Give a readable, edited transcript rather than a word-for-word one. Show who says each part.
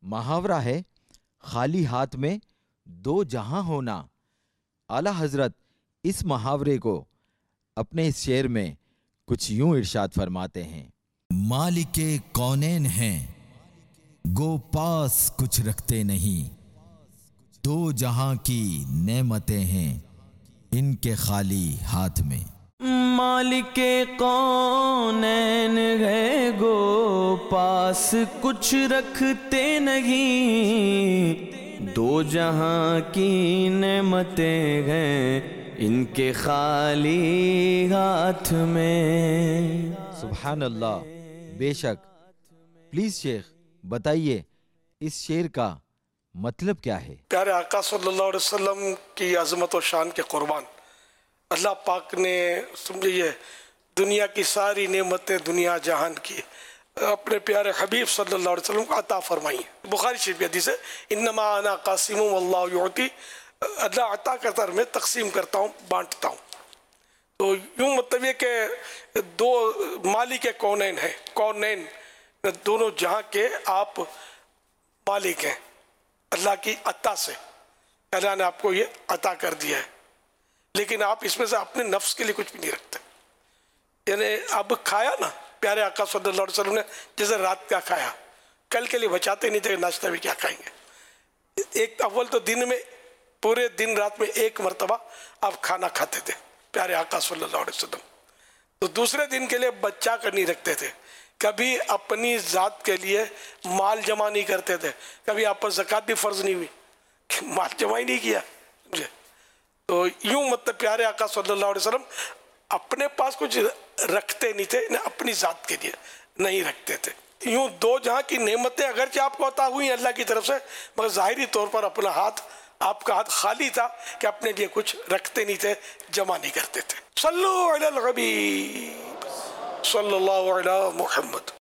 Speaker 1: मुहावरा है, खाली हाथ में दो जहां होना। आला हजरत इस मुहावरे को अपने इस शेर में कुछ यूं इरशाद फरमाते हैं। मालिके कौनैन हैं, गो पास कुछ रखते नहीं, दो जहां की नेमतें हैं इनके खाली हाथ में।
Speaker 2: मालिके कौनैन है, गो पास कुछ रखते नहीं, दो जहां की नेमतें हैं इनके खाली हाथ में।
Speaker 1: सुभान अल्लाह, बेशक। प्लीज शेख बताइए इस शेर का मतलब क्या है?
Speaker 3: प्यारे आका सल्लल्लाहु अलैहि वसल्लम की अज़मत और शान के कुर्बान, अल्लाह पाक ने समझिए दुनिया की सारी नेमतें दुनिया जहान की अपने प्यारे हबीब सल्लल्लाहु अलैहि वसल्लम को अता फरमाई है। बुखारी शरीफ की हदीस है, इन्नमा अना कासिमुम वल्लाहु युअती, अल्लाह अता करता है, मैं तकसीम करता हूँ, बांटता हूँ। तो यूँ मतलब ये कि दो मालिक कौनैन है, कौनैन दोनों जहाँ के आप मालिक हैं, अल्लाह की अता से अल्लाह ने आपको ये अता कर दिया है, लेकिन आप इसमें से अपने नफ्स के लिए कुछ भी नहीं रखते। यानी अब खाया ना प्यारे आका सल्लल्लाहु अलैहि वसल्लम ने, जैसे रात का खाया, कल के लिए बचाते नहीं थे, नाश्ता भी क्या खाएंगे। एक अव्वल तो दिन में पूरे दिन रात में एक मरतबा आप खाना खाते थे प्यारे आका सल्लल्लाहु अलैहि वसल्लम, तो दूसरे दिन के लिए बचा कर नहीं रखते थे, कभी अपनी ज़ात के लिए माल जमा नहीं करते थे, कभी आप पर ज़कात भी फ़र्ज नहीं हुई, माल जमा ही नहीं किया। तो यूँ मतलब प्यारे आका सल्लल्लाहु अलैहि वसल्लम अपने पास कुछ रखते नहीं थे, न अपनी ज़ात के लिए नहीं रखते थे। यूँ दो जहाँ की नेमतें अगरचे आपको अता हुई अल्लाह की तरफ से, मगर ज़ाहिरी तौर पर अपना हाथ, आपका हाथ खाली था कि अपने लिए कुछ रखते नहीं थे, जमा नहीं करते थे। सल्लु अलल हबीब सल्लल्लाहु अलैहि मुहम्मद।